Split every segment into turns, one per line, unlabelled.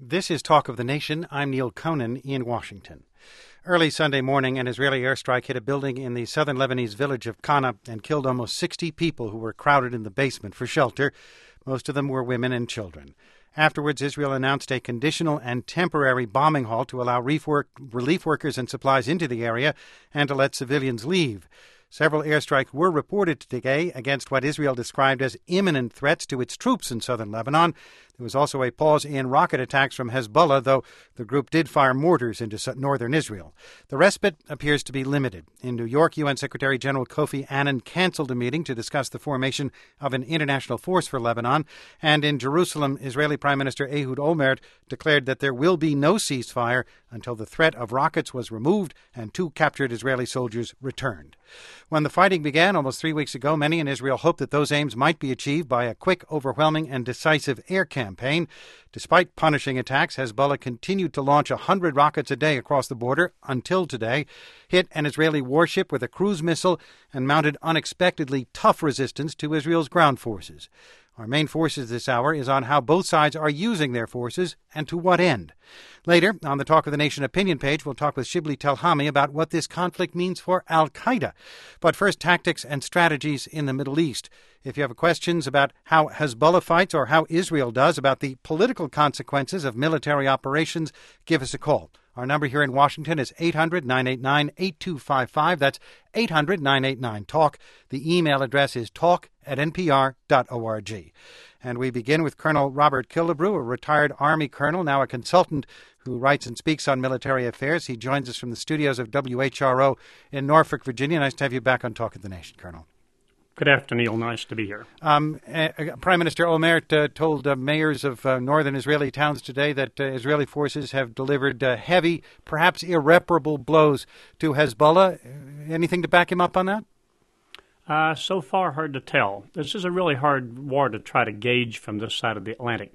This is Talk of the Nation. I'm Neil Conan in Washington. Early Sunday morning, an Israeli airstrike hit a building in the southern Lebanese village of Kana and killed almost 60 people who were crowded in the basement for shelter. Most of them were women and children. Afterwards, Israel announced a conditional and temporary bombing halt to allow relief workers and supplies into the area and to let civilians leave. Several airstrikes were reported today against what Israel described as imminent threats to its troops in southern Lebanon. There was also a pause in rocket attacks from Hezbollah, though the group did fire mortars into northern Israel. The respite appears to be limited. In New York, UN Secretary General Kofi Annan canceled a meeting to discuss the formation of an international force for Lebanon. And in Jerusalem, Israeli Prime Minister Ehud Olmert declared that there will be no ceasefire until the threat of rockets was removed and 2 captured Israeli soldiers returned. When the fighting began almost 3 weeks ago, many in Israel hoped that those aims might be achieved by a quick, overwhelming, and decisive air campaign. Despite punishing attacks, Hezbollah continued to launch 100 rockets a day across the border until today, hit an Israeli warship with a cruise missile, and mounted unexpectedly tough resistance to Israel's ground forces. Our main focus this hour is on how both sides are using their forces and to what end. Later, on the Talk of the Nation opinion page, we'll talk with Shibli Telhami about what this conflict means for al-Qaeda. But first, tactics and strategies in the Middle East. If you have questions about how Hezbollah fights or how Israel does about the political consequences of military operations, give us a call. Our number here in Washington is 800-989-8255. That's 800-989-TALK. The email address is talk@npr.org. And we begin with Colonel Robert Killebrew, a retired Army colonel, now a consultant who writes and speaks on military affairs. He joins us from the studios of WHRO in Norfolk, Virginia. Nice to have you back on Talk of the Nation, Colonel.
Good afternoon, Neil. Nice to be here.
Prime Minister Olmert told mayors of northern Israeli towns today that Israeli forces have delivered heavy, perhaps irreparable blows to Hezbollah. Anything to back him up on that?
So far, hard to tell. This is a really hard war to try to gauge from this side of the Atlantic.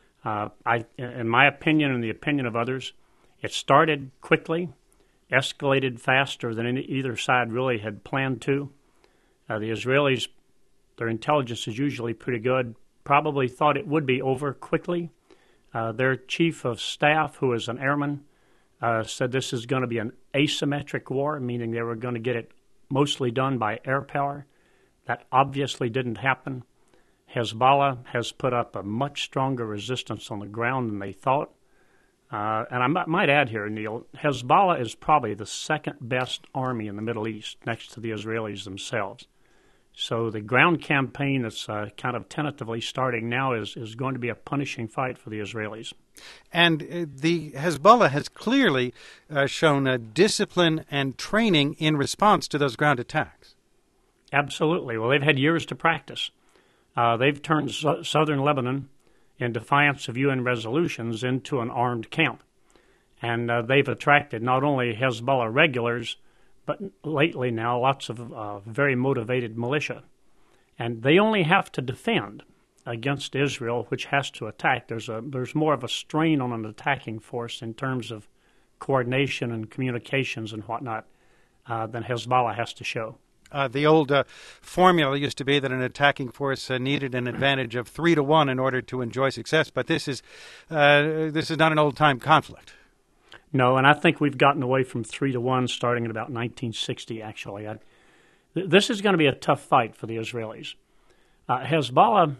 In my opinion and the opinion of others, it started quickly, escalated faster than either side really had planned to. The Israelis, their intelligence is usually pretty good, probably thought it would be over quickly. Their chief of staff, who is an airman, said this is going to be an asymmetric war, meaning they were going to get it mostly done by air power. That obviously didn't happen. Hezbollah has put up a much stronger resistance on the ground than they thought. And I might add here, Neil, Hezbollah is probably the second best army in the Middle East, next to the Israelis themselves. So the ground campaign that's kind of tentatively starting now is going to be a punishing fight for the Israelis.
And the Hezbollah has clearly shown discipline and training in response to those ground attacks.
Absolutely. Well, they've had years to practice. They've turned southern Lebanon, in defiance of UN resolutions, into an armed camp. And they've attracted not only Hezbollah regulars, but lately now lots of very motivated militia. And they only have to defend against Israel, which has to attack. There's more of a strain on an attacking force in terms of coordination and communications and whatnot than Hezbollah has to show.
The old formula used to be that an attacking force needed an advantage of 3-1 in order to enjoy success, but this is not an old-time conflict.
No, and I think we've gotten away from 3-1 starting in about 1960, actually. This is going to be a tough fight for the Israelis. Hezbollah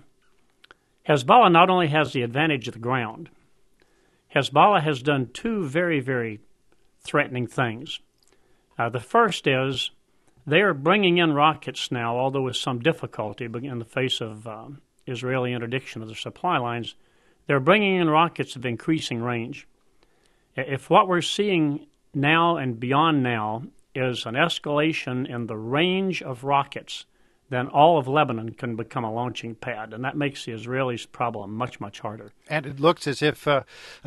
not only has the advantage of the ground, Hezbollah has done 2 very, very threatening things. The first is they are bringing in rockets now, although with some difficulty in the face of Israeli interdiction of their supply lines. They're bringing in rockets of increasing range. If what we're seeing now and beyond now is an escalation in the range of rockets, then all of Lebanon can become a launching pad, and that makes the Israelis' problem much, much harder.
And it looks as if, the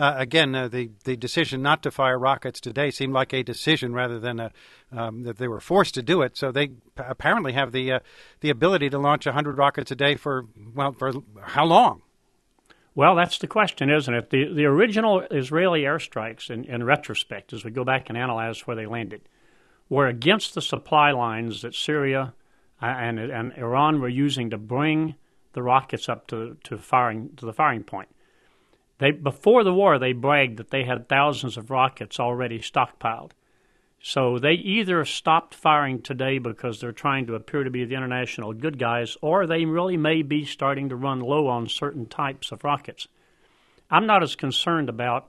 decision not to fire rockets today seemed like a decision rather than that they were forced to do it. So they apparently have the ability to launch 100 rockets a day for how long?
Well, that's the question, isn't it? The original Israeli airstrikes, in retrospect, as we go back and analyze where they landed, were against the supply lines that Syria and Iran were using to bring the rockets up to the firing point. Before the war, they bragged that they had thousands of rockets already stockpiled. So they either stopped firing today because they're trying to appear to be the international good guys, or they really may be starting to run low on certain types of rockets. I'm not as concerned about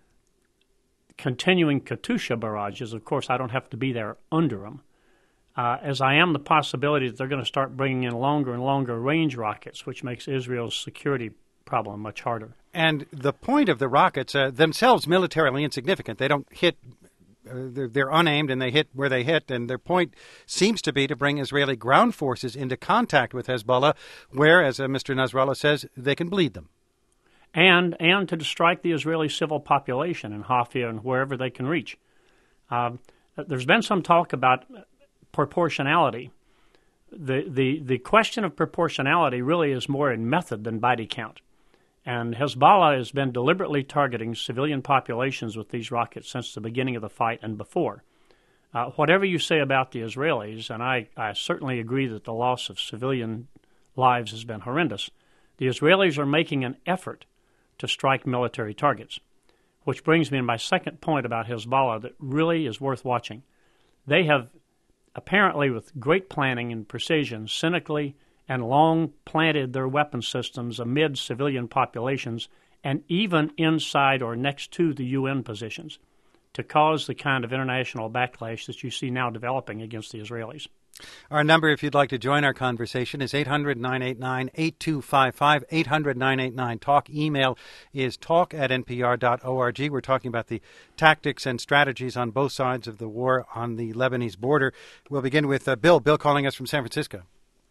continuing Katyusha barrages. Of course, I don't have to be there under them, as I am the possibility that they're going to start bringing in longer and longer range rockets, which makes Israel's security problem much harder.
And the point of the rockets, themselves militarily insignificant. They don't hit, they're unaimed and they hit where they hit. And their point seems to be to bring Israeli ground forces into contact with Hezbollah, where, as Mr. Nasrallah says, they can bleed them.
And to strike the Israeli civil population in Haifa and wherever they can reach. There's been some talk about proportionality. The question of proportionality really is more in method than body count. And Hezbollah has been deliberately targeting civilian populations with these rockets since the beginning of the fight and before. Whatever you say about the Israelis, and I certainly agree that the loss of civilian lives has been horrendous, the Israelis are making an effort to strike military targets, which brings me to my second point about Hezbollah that really is worth watching. They have apparently, with great planning and precision, cynically and long planted their weapon systems amid civilian populations and even inside or next to the UN positions to cause the kind of international backlash that you see now developing against the Israelis.
Our number, if you'd like to join our conversation, is 800-989-8255, 800-989-TALK. Email is talk@npr.org. We're talking about the tactics and strategies on both sides of the war on the Lebanese border. We'll begin with Bill. Bill calling us from San Francisco.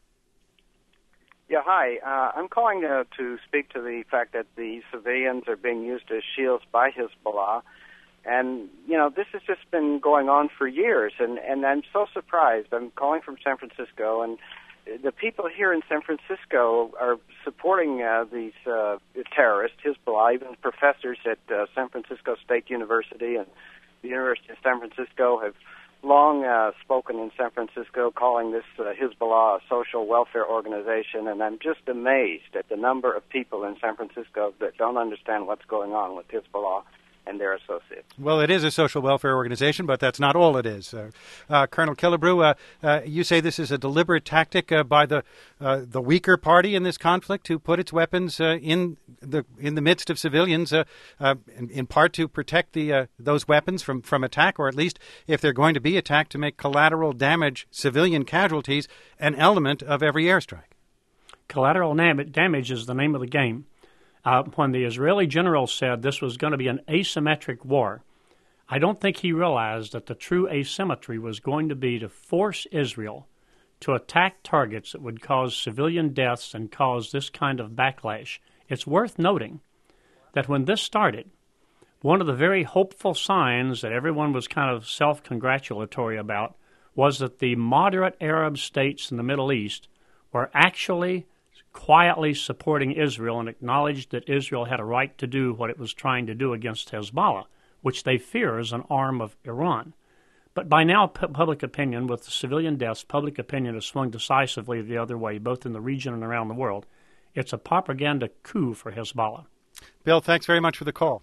Yeah, hi. I'm calling to speak to the fact that the civilians are being used as shields by Hezbollah. And, you know, this has just been going on for years, and I'm so surprised. I'm calling from San Francisco, and the people here in San Francisco are supporting these terrorists, Hezbollah. Even professors at San Francisco State University and the University of San Francisco have long spoken in San Francisco, calling this Hezbollah a social welfare organization, and I'm just amazed at the number of people in San Francisco that don't understand what's going on with Hezbollah and their associates.
Well, it is a social welfare organization, but that's not all it is. Colonel Killebrew, you say this is a deliberate tactic by the weaker party in this conflict to put its weapons in the midst of civilians, in part to protect those weapons from attack, or at least if they're going to be attacked, to make collateral damage, civilian casualties, an element of every airstrike.
Collateral damage is the name of the game. When the Israeli general said this was going to be an asymmetric war, I don't think he realized that the true asymmetry was going to be to force Israel to attack targets that would cause civilian deaths and cause this kind of backlash. It's worth noting that when this started, one of the very hopeful signs that everyone was kind of self-congratulatory about was that the moderate Arab states in the Middle East were actually quietly supporting Israel and acknowledged that Israel had a right to do what it was trying to do against Hezbollah, which they fear is an arm of Iran. But by now, public opinion, with the civilian deaths, public opinion has swung decisively the other way, both in the region and around the world. It's a propaganda coup for Hezbollah.
Bill, thanks very much for the call.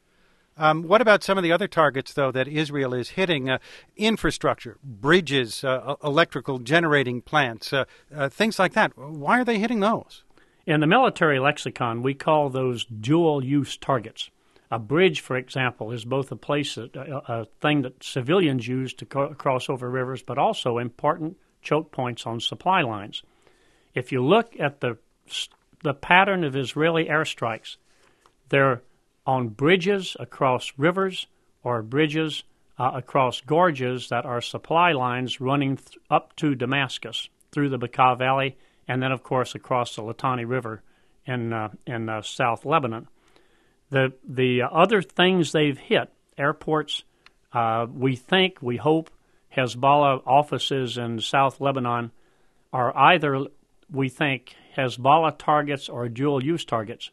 What about some of the other targets, though, that Israel is hitting? Infrastructure, bridges, electrical generating plants, things like that. Why are they hitting those?
In the military lexicon, we call those dual-use targets. A bridge, for example, is both a thing that civilians use to cross over rivers, but also important choke points on supply lines. If you look at the pattern of Israeli airstrikes, they're on bridges across rivers or bridges across gorges that are supply lines running up to Damascus through the Bekaa Valley, and then, of course, across the Litani River in South Lebanon. The other things they've hit, airports, we hope, Hezbollah offices in South Lebanon are either, we think, Hezbollah targets or dual-use targets.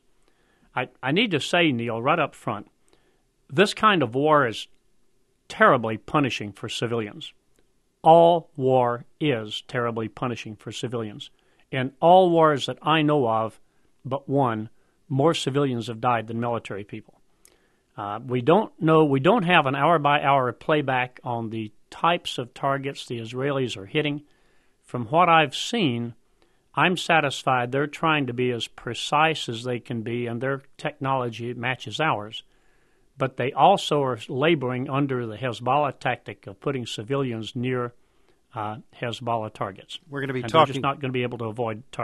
I need to say, Neil, right up front, this kind of war is terribly punishing for civilians. All war is terribly punishing for civilians. In all wars that I know of, but one, more civilians have died than military people. We don't have an hour-by-hour playback on the types of targets the Israelis are hitting. From what I've seen, I'm satisfied they're trying to be as precise as they can be, and their technology matches ours. But they also are laboring under the Hezbollah tactic of putting civilians near Hezbollah targets.
We're going to be
and
talking.
They're just not going to be able to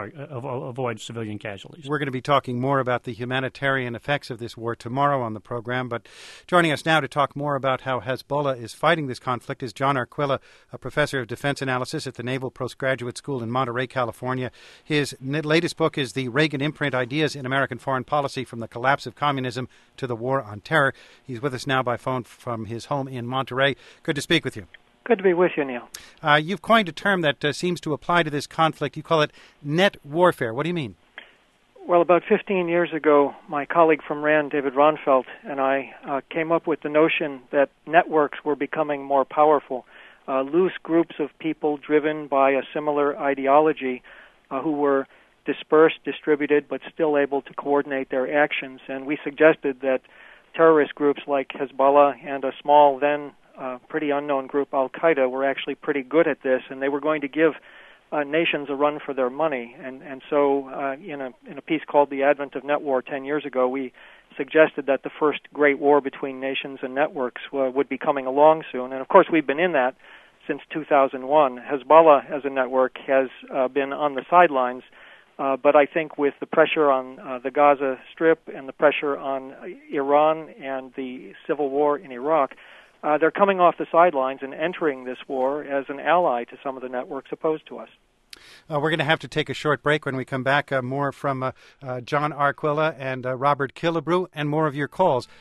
avoid civilian casualties.
We're going to be talking more about the humanitarian effects of this war tomorrow on the program. But joining us now to talk more about how Hezbollah is fighting this conflict is John Arquilla, a professor of defense analysis at the Naval Postgraduate School in Monterey, California. His latest book is The Reagan Imprint: Ideas in American Foreign Policy from the Collapse of Communism to the War on Terror. He's with us now by phone from his home in Monterey. Good to speak with you.
Good to be with you, Neil.
You've coined a term that seems to apply to this conflict. You call it net warfare. What do you mean?
Well, about 15 years ago, my colleague from RAND, David Ronfeld, and I came up with the notion that networks were becoming more powerful. Loose groups of people driven by a similar ideology who were dispersed, distributed, but still able to coordinate their actions. And we suggested that terrorist groups like Hezbollah and a small, then pretty unknown group, Al-Qaeda, were actually pretty good at this, and they were going to give nations a run for their money. And so in a piece called The Advent of Net War 10 years ago, we suggested that the first great war between nations and networks would be coming along soon. And, of course, we've been in that since 2001. Hezbollah as a network has been on the sidelines, but I think with the pressure on the Gaza Strip and the pressure on Iran and the civil war in Iraq, they're coming off the sidelines and entering this war as an ally to some of the networks opposed to us.
We're going to have to take a short break. When we come back, more from John Arquilla and Robert Killebrew, and more of your calls.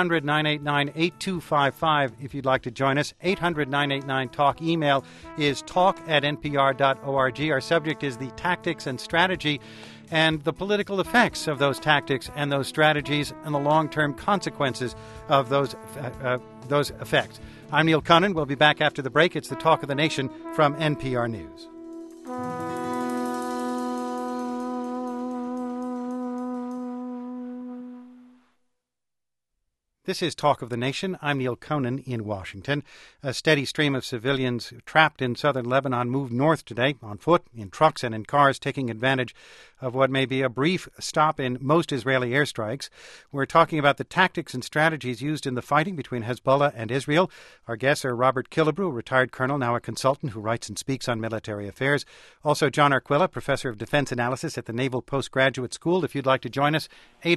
800-989-8255 if you'd like to join us. 800-989-TALK. Email is talk@npr.org. Our subject is the tactics and strategy and the political effects of those tactics and those strategies and the long-term consequences of those effects. I'm Neil Conan. We'll be back after the break. It's the Talk of the Nation from NPR News. This is Talk of the Nation. I'm Neil Conan in Washington. A steady stream of civilians trapped in southern Lebanon moved north today on foot, in trucks and in cars, taking advantage of what may be a brief stop in most Israeli airstrikes. We're talking about the tactics and strategies used in the fighting between Hezbollah and Israel. Our guests are Robert Killebrew, a retired colonel, now a consultant who writes and speaks on military affairs. Also, John Arquilla, professor of defense analysis at the Naval Postgraduate School. If you'd like to join us,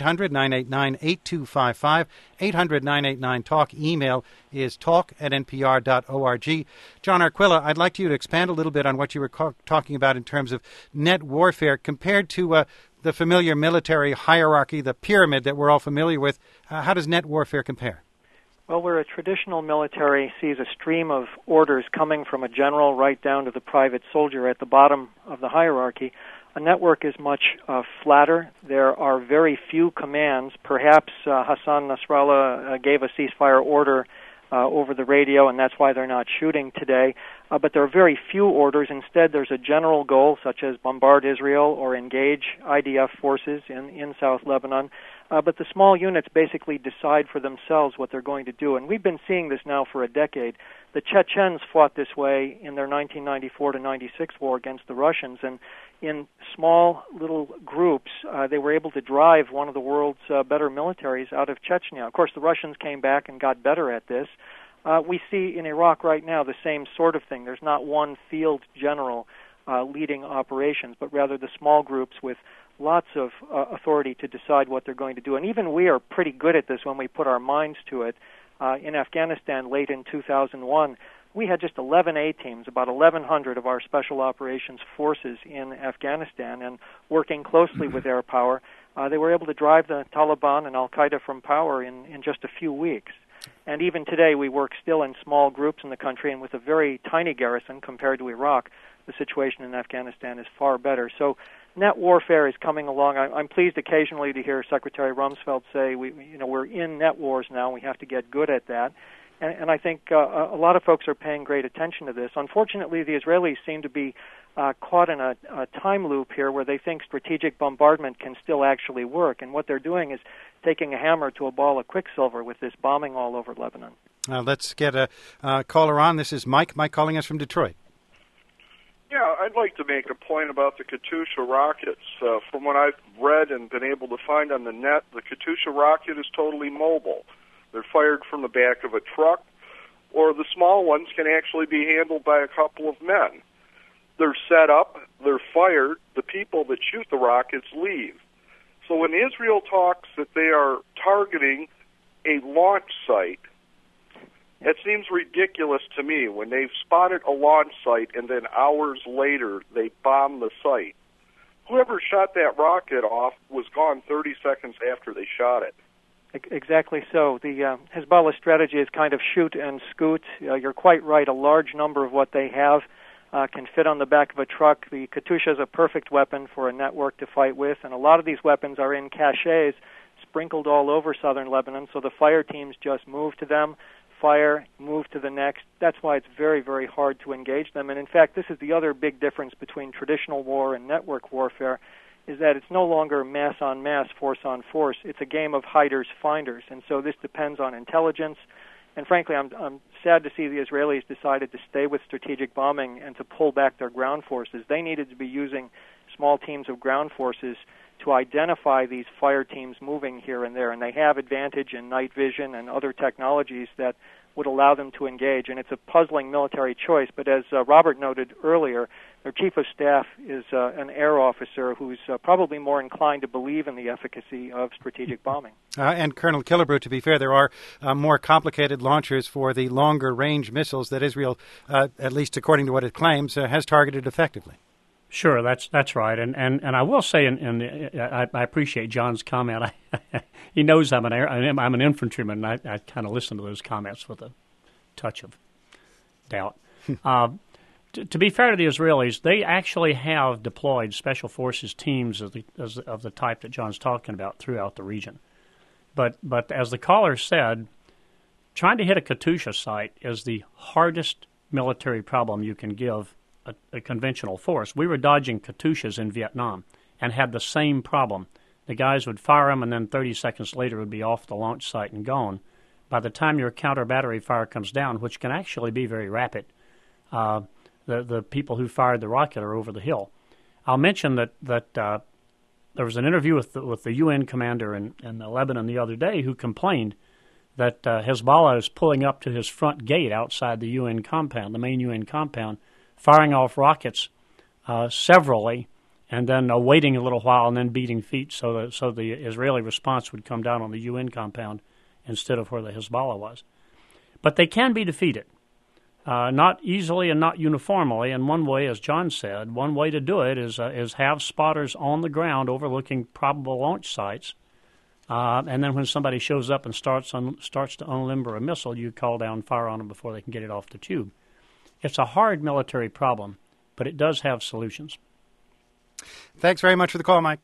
800-989-8255, 800-989-TALK. Email is talk@npr.org. John Arquilla, I'd like you to expand a little bit on what you were talking about in terms of net warfare compared to the familiar military hierarchy, the pyramid that we're all familiar with. How does net warfare compare?
Well, where a traditional military sees a stream of orders coming from a general right down to the private soldier at the bottom of the hierarchy, a network is much flatter. There are very few commands. Perhaps Hassan Nasrallah gave a ceasefire order over the radio, and that's why they're not shooting today. But there are very few orders. Instead, there's a general goal, such as bombard Israel or engage IDF forces in South Lebanon. But the small units basically decide for themselves what they're going to do. And we've been seeing this now for a decade. The Chechens fought this way in their 1994 to 96 war against the Russians. And in small little groups, they were able to drive one of the world's better militaries out of Chechnya. Of course, the Russians came back and got better at this. We see in Iraq right now the same sort of thing. There's not one field general leading operations, but rather the small groups with lots of authority to decide what they're going to do. And even we are pretty good at this when we put our minds to it. In Afghanistan late in 2001, we had just 11 A-teams, about 1,100 of our special operations forces in Afghanistan, and working closely with air power, they were able to drive the Taliban and Al-Qaeda from power in just a few weeks. And even today, we work still in small groups in the country, and with a very tiny garrison compared to Iraq, the situation in Afghanistan is far better. So net warfare is coming along. I'm pleased occasionally to hear Secretary Rumsfeld say we're in net wars now. We have to get good at that. And I think a lot of folks are paying great attention to this. Unfortunately, the Israelis seem to be caught in a time loop here where they think strategic bombardment can still actually work. And what they're doing is taking a hammer to a ball of quicksilver with this bombing all over Lebanon.
Let's get a caller on. This is Mike. Mike calling us from Detroit.
Yeah, I'd like to make a point about the Katyusha rockets. From what I've read and been able to find on the net, the Katyusha rocket is totally mobile. They're fired from the back of a truck, or the small ones can actually be handled by a couple of men. They're set up, they're fired, the people that shoot the rockets leave. So when Israel talks that they are targeting a launch site, it seems ridiculous to me when they've spotted a launch site and then hours later they bomb the site. Whoever shot that rocket off was gone 30 seconds after they shot it.
Exactly so. The Hezbollah strategy is kind of shoot and scoot. You're quite right. A large number of what they have can fit on the back of a truck. The Katyusha is a perfect weapon for a network to fight with, and a lot of these weapons are in caches sprinkled all over southern Lebanon, so the fire teams just move to them, fire, move to the next. That's why it's very, very hard to engage them. And in fact, this is the other big difference between traditional war and network warfare, is that it's no longer mass on mass, force on force. It's a game of hiders-finders, and so this depends on intelligence. And frankly, I'm sad to see the Israelis decided to stay with strategic bombing and to pull back their ground forces. They needed to be using small teams of ground forces to identify these fire teams moving here and there, and they have advantage in night vision and other technologies that would allow them to engage. And it's a puzzling military choice, but as Robert noted earlier, their chief of staff is an air officer who's probably more inclined to believe in the efficacy of strategic bombing.
And Colonel Killebrew, to be fair, there are more complicated launchers for the longer-range missiles that Israel, at least according to what it claims, has targeted effectively.
Sure, that's right, and I will say, I appreciate John's comment. He knows I'm an infantryman. And I kind of listen to those comments with a touch of doubt. To be fair to the Israelis, they actually have deployed special forces teams of the type that John's talking about throughout the region. But as the caller said, trying to hit a Katyusha site is the hardest military problem you can give a conventional force. We were dodging Katyushas in Vietnam and had the same problem. The guys would fire them, and then 30 seconds later would be off the launch site and gone. By the time your counter battery fire comes down, which can actually be very rapid, the people who fired the rocket are over the hill. I'll mention that there was an interview with the UN commander in Lebanon the other day who complained that Hezbollah is pulling up to his front gate outside the UN compound, the main UN compound, firing off rockets severally, and then waiting a little while and then beating feet so the Israeli response would come down on the UN compound instead of where the Hezbollah was. But they can be defeated, not easily and not uniformly. And one way, as John said, one way to do it is have spotters on the ground overlooking probable launch sites, and then when somebody shows up and starts to unlimber a missile, you call down fire on them before they can get it off the tube. It's a hard military problem, but it does have solutions.
Thanks very much for the call, Mike.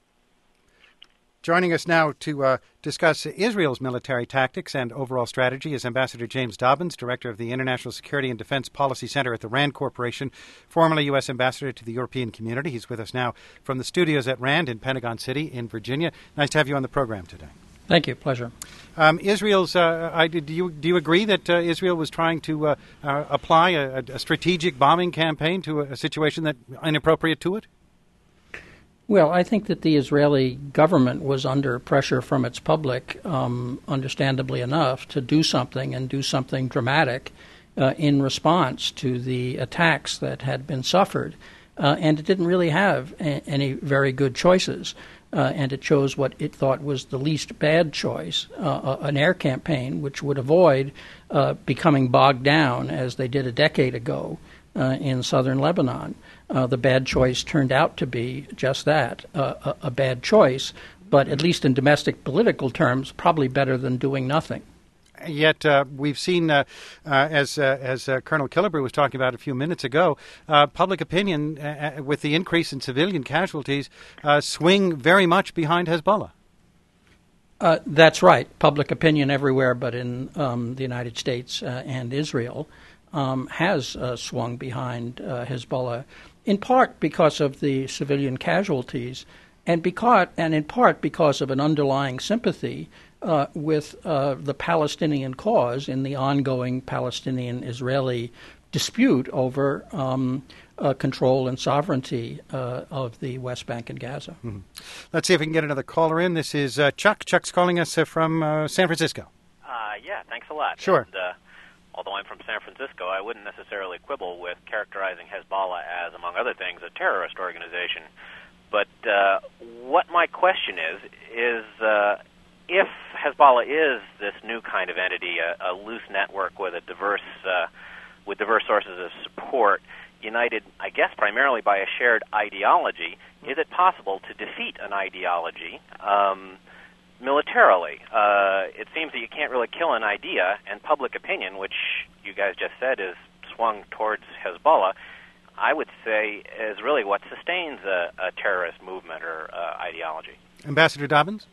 Joining us now to discuss Israel's military tactics and overall strategy is Ambassador James Dobbins, Director of the International Security and Defense Policy Center at the RAND Corporation, formerly U.S. Ambassador to the European Community. He's with us now from the studios at RAND in Pentagon City in Virginia. Nice to have you on the program today.
Thank you. Pleasure.
Israel's. Do you agree that Israel was trying to apply a strategic bombing campaign to a situation that inappropriate to it?
Well, I think that the Israeli government was under pressure from its public, understandably enough, to do something and do something dramatic in response to the attacks that had been suffered. And it didn't really have any very good choices. And it chose what it thought was the least bad choice, an air campaign which would avoid becoming bogged down, as they did a decade ago in southern Lebanon. The bad choice turned out to be just that, a bad choice, but at least in domestic political terms, probably better than doing nothing.
Yet we've seen, as Colonel Killebrew was talking about a few minutes ago, public opinion, with the increase in civilian casualties, swing very much behind Hezbollah.
That's right. Public opinion everywhere but in the United States and Israel has swung behind Hezbollah, in part because of the civilian casualties and in part because of an underlying sympathy with the Palestinian cause in the ongoing Palestinian-Israeli dispute over control and sovereignty of the West Bank and Gaza.
Mm-hmm. Let's see if we can get another caller in. This is Chuck. Chuck's calling us from San Francisco.
Yeah, thanks a lot.
Sure.
And, although I'm from San Francisco, I wouldn't necessarily quibble with characterizing Hezbollah as, among other things, a terrorist organization. But what my question is if Hezbollah is this new kind of entity, a loose network with diverse sources of support, united, I guess, primarily by a shared ideology, is it possible to defeat an ideology militarily? It seems that you can't really kill an idea, and public opinion, which you guys just said is swung towards Hezbollah, I would say is really what sustains a terrorist movement or ideology.
Ambassador Dobbins?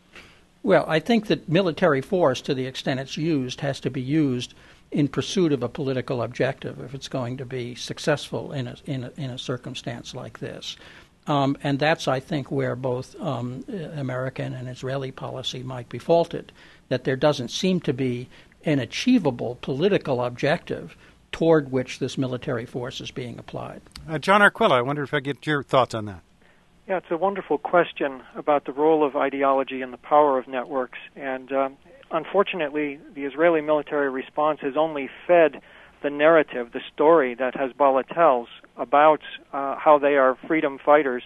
Well, I think that military force, to the extent it's used, has to be used in pursuit of a political objective if it's going to be successful in a circumstance like this. And that's, I think, where both American and Israeli policy might be faulted, that there doesn't seem to be an achievable political objective toward which this military force is being applied.
John Arquilla, I wonder if I get your thoughts on that.
Yeah, it's a wonderful question about the role of ideology and the power of networks. And unfortunately, the Israeli military response has only fed the narrative, the story that Hezbollah tells about how they are freedom fighters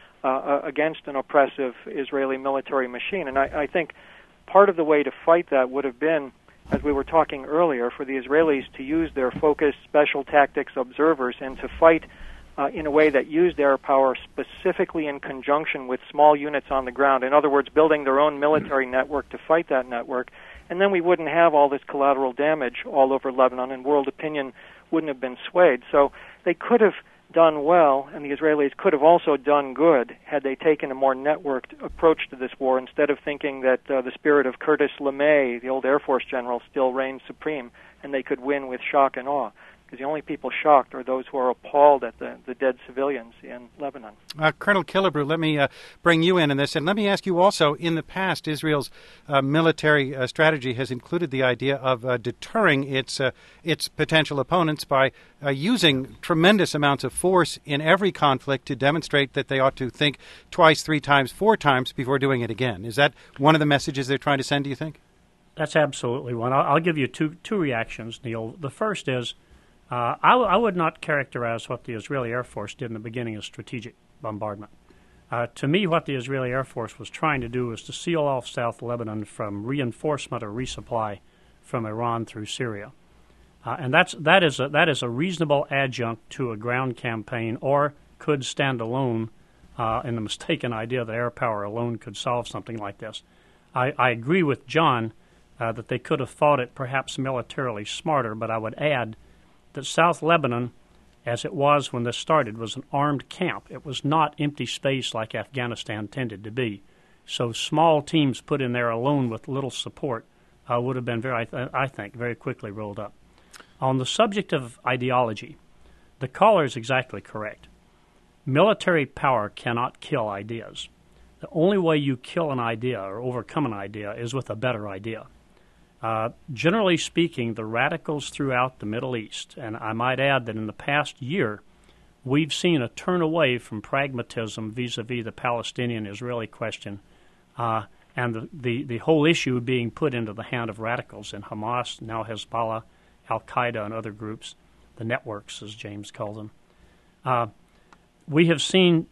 against an oppressive Israeli military machine. And I think part of the way to fight that would have been, as we were talking earlier, for the Israelis to use their focused special tactics observers and to fight in a way that used air power specifically in conjunction with small units on the ground. In other words, building their own military network to fight that network. And then we wouldn't have all this collateral damage all over Lebanon, and world opinion wouldn't have been swayed. So they could have done well, and the Israelis could have also done good had they taken a more networked approach to this war, instead of thinking that the spirit of Curtis LeMay, the old Air Force general, still reigns supreme, and they could win with shock and awe. Because the only people shocked are those who are appalled at the dead civilians in Lebanon.
Colonel Killebrew, let me bring you in this, and let me ask you also, in the past, Israel's military strategy has included the idea of deterring its potential opponents by using tremendous amounts of force in every conflict to demonstrate that they ought to think twice, 3 times, 4 times before doing it again. Is that one of the messages they're trying to send, do you think?
That's absolutely one. I'll give you two reactions, Neil. The first is, I would not characterize what the Israeli Air Force did in the beginning as strategic bombardment. To me, what the Israeli Air Force was trying to do was to seal off South Lebanon from reinforcement or resupply from Iran through Syria. And that is a reasonable adjunct to a ground campaign, or could stand alone in the mistaken idea that air power alone could solve something like this. I agree with John that they could have fought it perhaps militarily smarter, but I would add that South Lebanon, as it was when this started, was an armed camp. It was not empty space like Afghanistan tended to be. So small teams put in there alone with little support would have been, I think, very quickly rolled up. On the subject of ideology, the caller is exactly correct. Military power cannot kill ideas. The only way you kill an idea or overcome an idea is with a better idea. Generally speaking, the radicals throughout the Middle East, and I might add that in the past year, we've seen a turn away from pragmatism vis-a-vis the Palestinian-Israeli question, and the whole issue being put into the hand of radicals in Hamas, now Hezbollah, Al-Qaeda, and other groups, the networks, as James called them. We have seen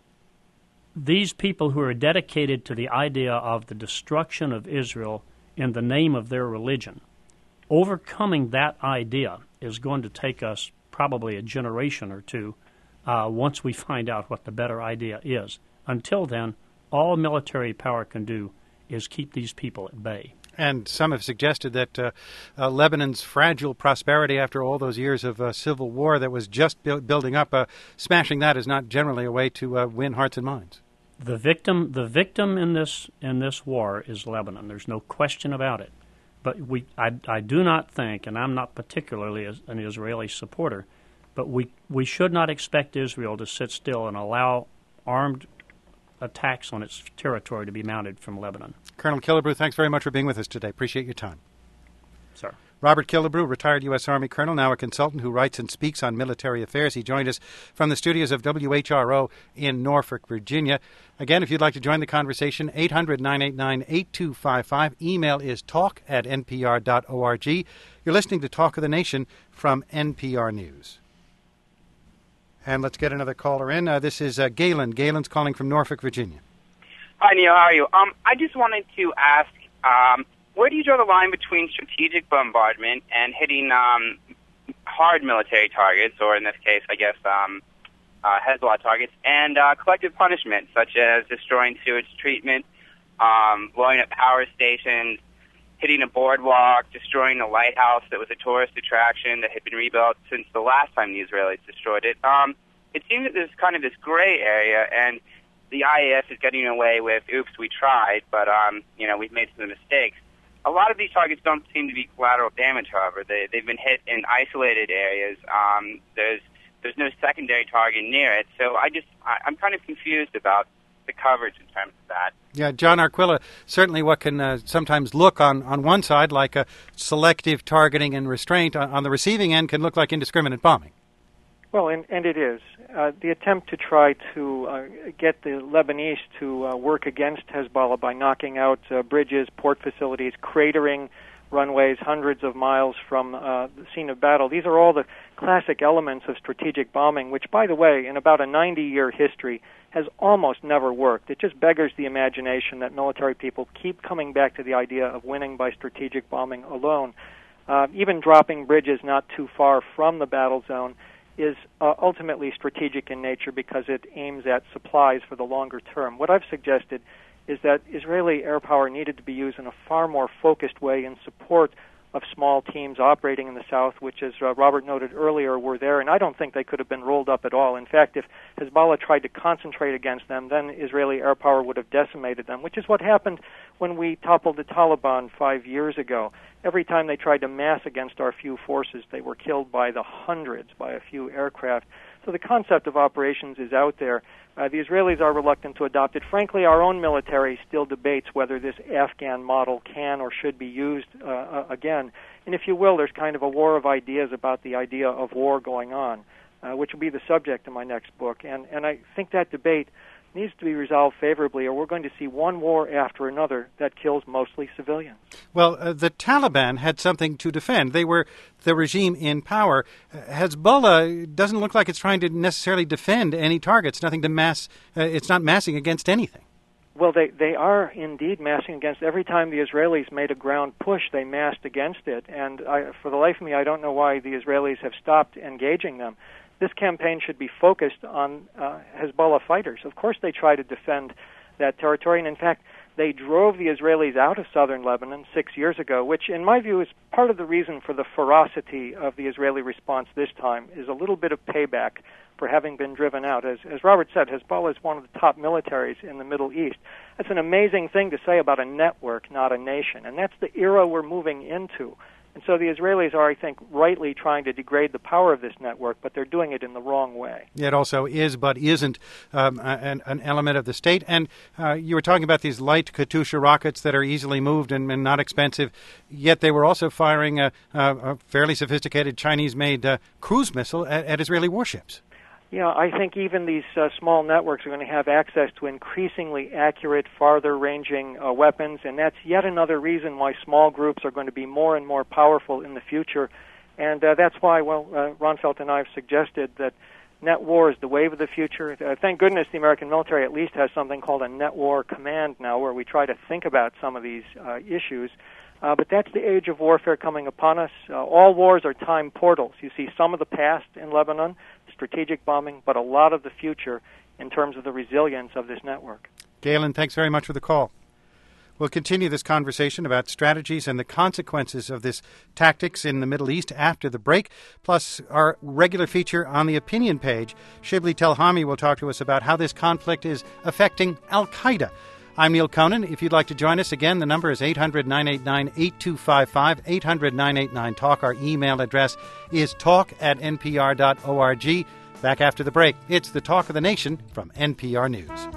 these people who are dedicated to the idea of the destruction of Israel in the name of their religion. Overcoming that idea is going to take us probably a generation or two once we find out what the better idea is. Until then, all military power can do is keep these people at bay.
And some have suggested that Lebanon's fragile prosperity after all those years of civil war that was just building up, smashing that is not generally a way to win hearts and minds.
The victim in this war is Lebanon. There's no question about it. But I do not think, and I'm not particularly an Israeli supporter, but we should not expect Israel to sit still and allow armed attacks on its territory to be mounted from Lebanon.
Colonel Killebrew, thanks very much for being with us today. Appreciate your time.
Sir.
Robert Killebrew, retired U.S. Army colonel, now a consultant who writes and speaks on military affairs. He joined us from the studios of WHRO in Norfolk, Virginia. Again, if you'd like to join the conversation, 800-989-8255. Email is talk@npr.org. You're listening to Talk of the Nation from NPR News. And let's get another caller in. This is Galen. Galen's calling from Norfolk, Virginia.
Hi, Neil. How are you? I just wanted to ask, where do you draw the line between strategic bombardment and hitting hard military targets, or in this case, I guess, Hezbollah targets, and collective punishment, such as destroying sewage treatment, blowing up power stations, hitting a boardwalk, destroying a lighthouse that was a tourist attraction that had been rebuilt since the last time the Israelis destroyed it? It seems that there's kind of this gray area, and the IAF is getting away with, oops, we tried, but, we've made some mistakes. A lot of these targets don't seem to be collateral damage, however. They've been hit in isolated areas. There's no secondary target near it. So I'm kind of confused about the coverage in terms of that.
Yeah, John Arquilla, certainly what can sometimes look on one side like a selective targeting and restraint, on the receiving end can look like indiscriminate bombing.
Well, and it is. The attempt to try to get the Lebanese to work against Hezbollah by knocking out bridges, port facilities, cratering runways hundreds of miles from the scene of battle. These are all the classic elements of strategic bombing, which, by the way, in about a 90-year history, has almost never worked. It just beggars the imagination that military people keep coming back to the idea of winning by strategic bombing alone. Even dropping bridges not too far from the battle zone is ultimately strategic in nature because it aims at supplies for the longer term. What I've suggested is that Israeli air power needed to be used in a far more focused way in support of small teams operating in the south, which, as Robert noted earlier, were there, and I don't think they could have been rolled up at all. In fact, if Hezbollah tried to concentrate against them, then Israeli air power would have decimated them, which is what happened when we toppled the Taliban 5 years ago. Every time they tried to mass against our few forces, they were killed by the hundreds, by a few aircraft. So the concept of operations is out there. The Israelis are reluctant to adopt it. Frankly, our own military still debates whether this Afghan model can or should be used again. And if you will, there's kind of a war of ideas about the idea of war going on, which will be the subject of my next book. And I think that debate needs to be resolved favorably, or we're going to see one war after another that kills mostly civilians.
Well, the Taliban had something to defend. They were the regime in power. Hezbollah doesn't look like it's trying to necessarily defend any targets, nothing to mass. It's not massing against anything.
Well, they are indeed massing against. Every time the Israelis made a ground push, they massed against it. And for the life of me, I don't know why the Israelis have stopped engaging them. This campaign should be focused on Hezbollah fighters. Of course, they try to defend that territory, and in fact, they drove the Israelis out of southern Lebanon 6 years ago, which, in my view, is part of the reason for the ferocity of the Israeli response this time, is a little bit of payback for having been driven out. As Robert said, Hezbollah is one of the top militaries in the Middle East. That's an amazing thing to say about a network, not a nation, and that's the era we're moving into. And so the Israelis are, I think, rightly trying to degrade the power of this network, but they're doing it in the wrong way.
It also is, but isn't an element of the state. And you were talking about these light Katyusha rockets that are easily moved and not expensive, yet they were also firing a fairly sophisticated Chinese-made cruise missile at Israeli warships.
Yeah, I think even these small networks are going to have access to increasingly accurate, farther-ranging weapons, and that's yet another reason why small groups are going to be more and more powerful in the future. And that's why, Ron Felt and I have suggested that net war is the wave of the future. Thank goodness the American military at least has something called a net war command now, where we try to think about some of these issues. But that's the age of warfare coming upon us. All wars are time portals. You see some of the past in Lebanon, strategic bombing, but a lot of the future in terms of the resilience of this network.
Galen, thanks very much for the call. We'll continue this conversation about strategies and the consequences of this tactics in the Middle East after the break, plus our regular feature on the opinion page. Shibli Telhami will talk to us about how this conflict is affecting Al-Qaeda. I'm Neil Conan. If you'd like to join us again, the number is 800-989-8255, 800-989-TALK. Our email address is talk@npr.org. Back after the break, it's the Talk of the Nation from NPR News.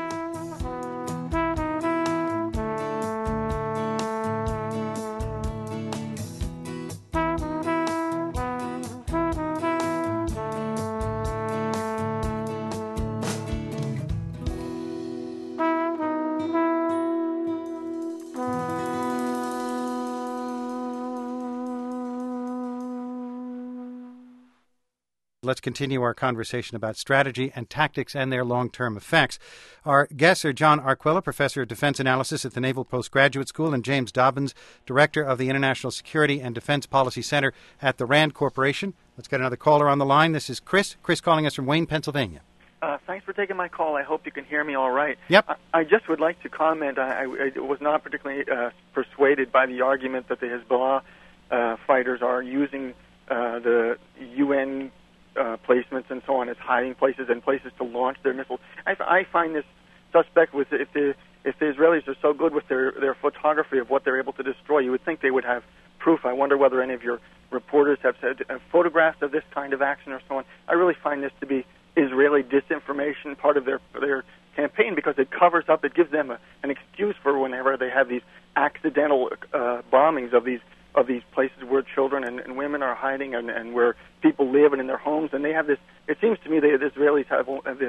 Let's continue our conversation about strategy and tactics and their long-term effects. Our guests are John Arquilla, Professor of Defense Analysis at the Naval Postgraduate School, and James Dobbins, Director of the International Security and Defense Policy Center at the RAND Corporation. Let's get another caller on the line. This is Chris. Chris calling us from Wayne, Pennsylvania.
Thanks for taking my call. I hope you can hear me all right.
Yep.
I just would like to comment. I was not particularly persuaded by the argument that the Hezbollah fighters are using the UN placements and so on as hiding places and places to launch their missiles. I find this suspect. With if the Israelis are so good with their photography of what they're able to destroy, you would think they would have proof. I wonder whether any of your reporters have said photographs of this kind of action or so on. I really find this to be Israeli disinformation, part of their campaign, because it covers up, it gives them an excuse for whenever they have these accidental bombings of these places where children and women are hiding and where people live and in their homes. And they have this, it seems to me the Israelis have this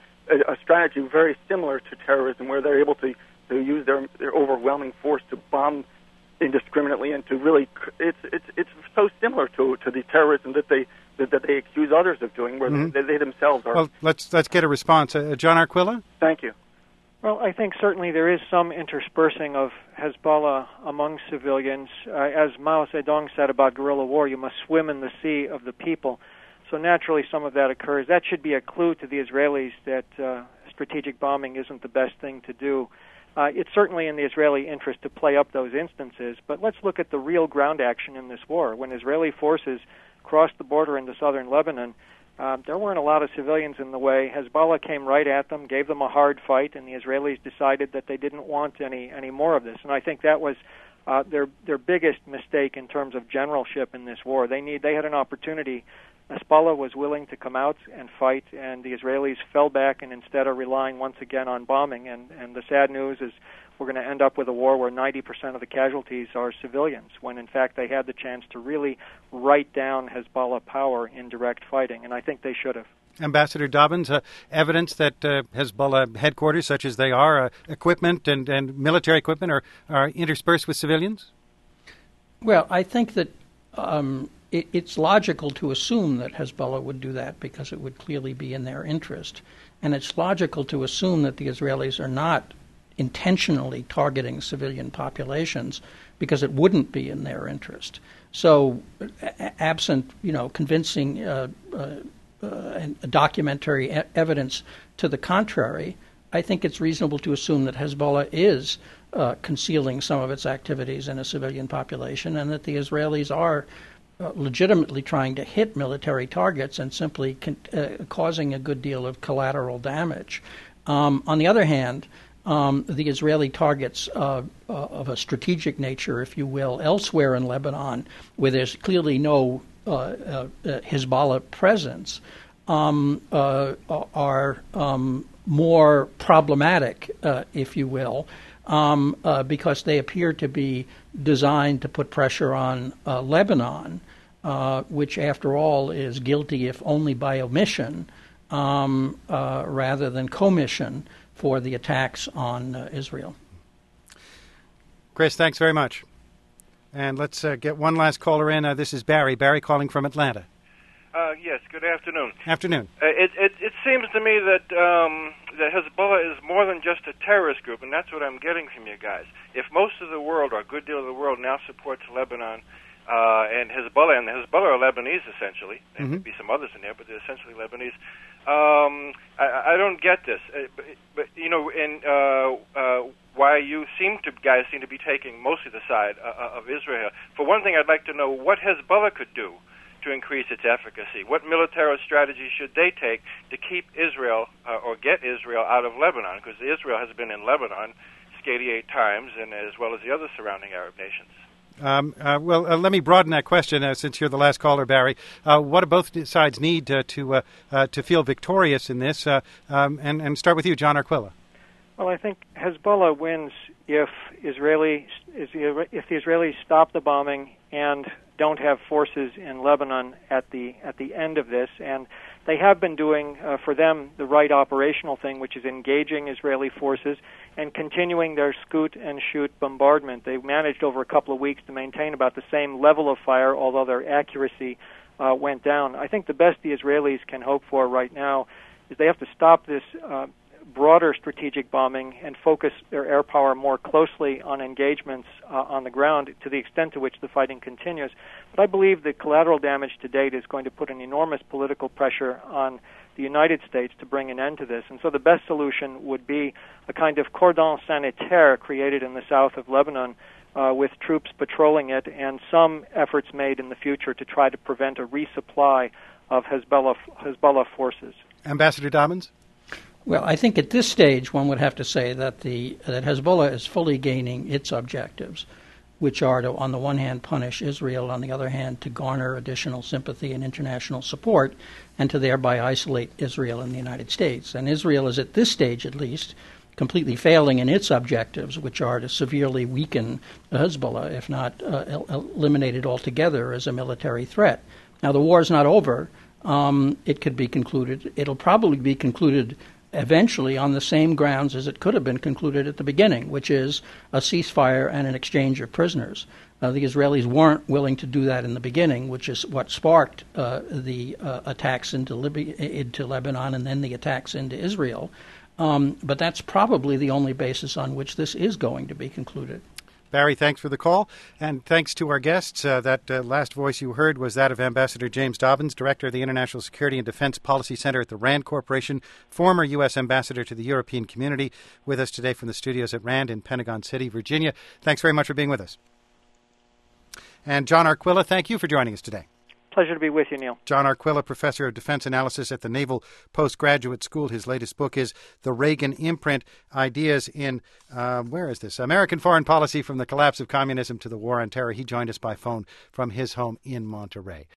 a strategy very similar to terrorism, where they're able to use their overwhelming force to bomb indiscriminately and to really, it's so similar to the terrorism that they accuse others of doing, where they themselves are.
Well, let's get a response. John Arquilla?
Thank you.
Well, I think certainly there is some interspersing of Hezbollah among civilians. As Mao Zedong said about guerrilla war, you must swim in the sea of the people. So naturally some of that occurs. That should be a clue to the Israelis that strategic bombing isn't the best thing to do. It's certainly in the Israeli interest to play up those instances, but let's look at the real ground action in this war. When Israeli forces crossed the border into southern Lebanon, there weren't a lot of civilians in the way. Hezbollah came right at them, gave them a hard fight, and the Israelis decided that they didn't want any more of this. And I think that was their biggest mistake in terms of generalship in this war. They had an opportunity. Hezbollah was willing to come out and fight, and the Israelis fell back and instead are relying once again on bombing. And the sad news is we're going to end up with a war where 90% of the casualties are civilians, when in fact they had the chance to really write down Hezbollah power in direct fighting, and I think they should have.
Ambassador Dobbins, evidence that Hezbollah headquarters, such as they are, equipment and military equipment are interspersed with civilians?
Well, I think that it's logical to assume that Hezbollah would do that because it would clearly be in their interest. And it's logical to assume that the Israelis are not intentionally targeting civilian populations because it wouldn't be in their interest. So, absent, convincing documentary evidence to the contrary, I think it's reasonable to assume that Hezbollah is concealing some of its activities in a civilian population, and that the Israelis are legitimately trying to hit military targets and simply causing a good deal of collateral damage. On the other hand, the Israeli targets of a strategic nature, if you will, elsewhere in Lebanon, where there's clearly no Hezbollah presence, are more problematic, if you will, because they appear to be designed to put pressure on Lebanon, which, after all, is guilty, if only by omission, rather than commission, for the attacks on Israel.
Chris, thanks very much. And let's get one last caller in. This is Barry. Barry calling from Atlanta.
Yes, good afternoon.
Afternoon.
It seems to me that that Hezbollah is more than just a terrorist group, and that's what I'm getting from you guys. If most of the world, or a good deal of the world, now supports Lebanon and Hezbollah are Lebanese, essentially. There could be some others in there, but they're essentially Lebanese. I don't get this. But why you guys seem to be taking mostly the side of Israel. For one thing, I'd like to know what Hezbollah could do to increase its efficacy. What military strategy should they take to keep Israel or get Israel out of Lebanon? Because Israel has been in Lebanon 88 times, and as well as the other surrounding Arab nations.
Let me broaden that question since you're the last caller, Barry. What do both sides need to feel victorious in this? And start with you, John Arquilla.
Well, I think Hezbollah wins if the Israelis stop the bombing and don't have forces in Lebanon at the end of this. And they have been doing, for them, the right operational thing, which is engaging Israeli forces and continuing their scoot and shoot bombardment. They've managed over a couple of weeks to maintain about the same level of fire, although their accuracy went down. I think the best the Israelis can hope for right now is they have to stop this broader strategic bombing and focus their air power more closely on engagements on the ground to the extent to which the fighting continues. But I believe the collateral damage to date is going to put an enormous political pressure on the United States to bring an end to this. And so the best solution would be a kind of cordon sanitaire created in the south of Lebanon with troops patrolling it and some efforts made in the future to try to prevent a resupply of Hezbollah forces.
Ambassador Dobbins?
Well, I think at this stage one would have to say that that Hezbollah is fully gaining its objectives, which are to, on the one hand, punish Israel, on the other hand, to garner additional sympathy and international support, and to thereby isolate Israel and the United States. And Israel is, at this stage at least, completely failing in its objectives, which are to severely weaken Hezbollah, if not eliminate it altogether as a military threat. Now, the war is not over. It could be concluded. It'll probably be concluded eventually on the same grounds as it could have been concluded at the beginning, which is a ceasefire and an exchange of prisoners. The Israelis weren't willing to do that in the beginning, which is what sparked the attacks into Lebanon and then the attacks into Israel. But that's probably the only basis on which this is going to be concluded.
Barry, thanks for the call, and thanks to our guests. That last voice you heard was that of Ambassador James Dobbins, Director of the International Security and Defense Policy Center at the RAND Corporation, former U.S. Ambassador to the European Community, with us today from the studios at RAND in Pentagon City, Virginia. Thanks very much for being with us. And John Arquilla, thank you for joining us today.
Pleasure to be with you, Neil.
John Arquilla, Professor of Defense Analysis at the Naval Postgraduate School. His latest book is The Reagan Imprint, Ideas in, American Foreign Policy from the Collapse of Communism to the War on Terror. He joined us by phone from his home in Monterey.